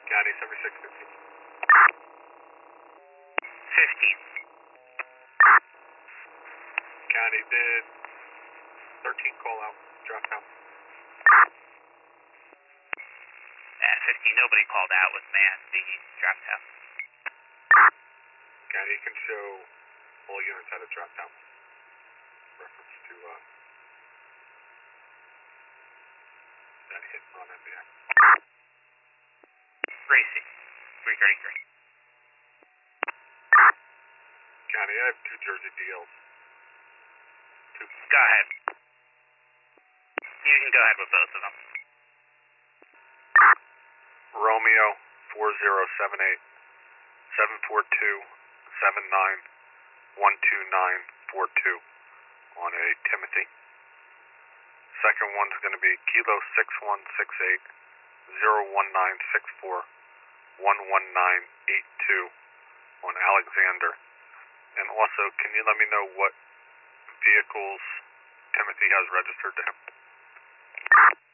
County 7615. 15. County did 13 call out, drop out. 15, nobody called out with man. The dropped out. County, you can show all units had a drop out. Reference to that hit on MBX. Gracie, 333. County, I have 2 Jersey DLs. Go ahead. You can go ahead with both of them. Romeo 4078 742 79 12942 on a Timothy. Second one's going to be Kilo 6168 01964 11982 on Alexander. And also, can you let me know what vehicles Timothy has registered to him?